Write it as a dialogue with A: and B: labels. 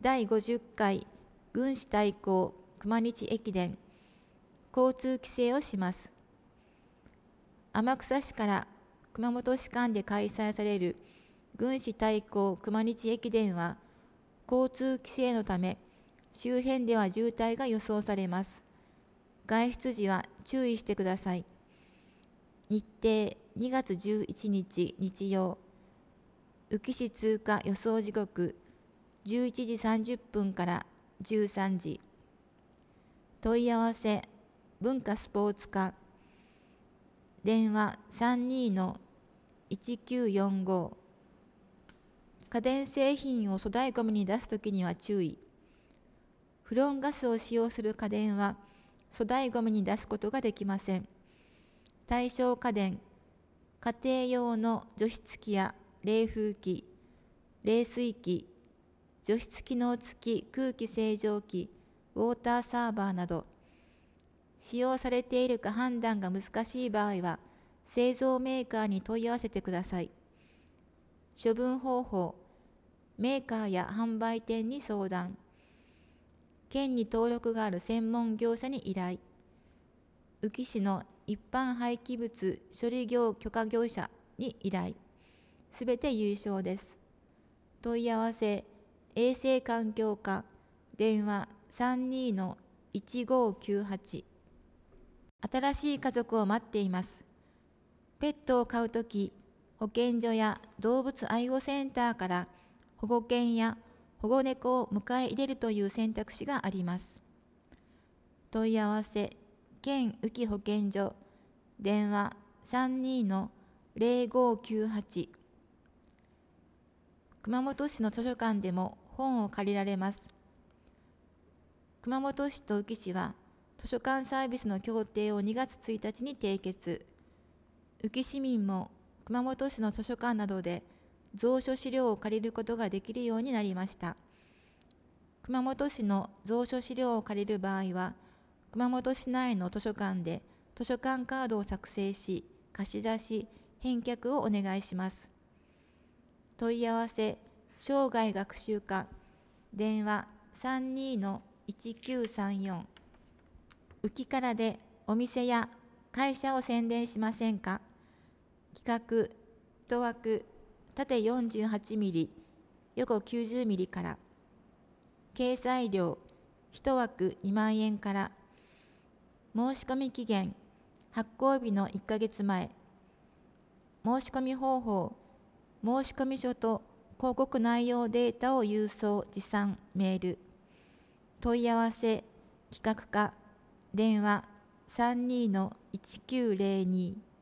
A: 第50回軍師対抗熊日駅伝交通規制をします。天草市から熊本市間で開催される軍師対抗熊日駅伝は交通規制のため周辺では渋滞が予想されます。外出時は注意してください。日程2月11日日曜、宇城市通過予想時刻11時30分から13時。問い合わせ文化スポーツ課、電話32-1945。家電製品を粗大ごみに出すときには注意。フロンガスを使用する家電は粗大ごみに出すことができません。対象家電、家庭用の除湿機や冷風機、冷水機、除湿機能付き空気清浄機、ウォーターサーバーなど、使用されているか判断が難しい場合は、製造メーカーに問い合わせてください。処分方法、メーカーや販売店に相談。県に登録がある専門業者に依頼。宇城市の一般廃棄物処理業許可業者に依頼。すべて有償です。問い合わせ、衛生環境課、電話32-1598。新しい家族を待っています。ペットを飼うとき、保健所や動物愛護センターから保護犬や保護猫を迎え入れるという選択肢があります。問い合わせ、県宇城保健所、電話32-0598。熊本市の図書館でも本を借りられます。熊本市と宇城市は図書館サービスの協定を2月1日に締結。宇城市民も熊本市の図書館などで蔵書資料を借りることができるようになりました。熊本市の蔵書資料を借りる場合は、熊本市内の図書館で図書館カードを作成し、貸し出し、返却をお願いします。問い合わせ、生涯学習課、電話32-1934。宇城からでお店や会社を宣伝しませんか？企画、1枠、縦48ミリ、横90ミリから。掲載料、1枠2万円から。申し込み期限、発行日の1ヶ月前。申し込み方法、申込書と広告内容データを郵送・持参・メール。問い合わせ、企画課、電話32-1902。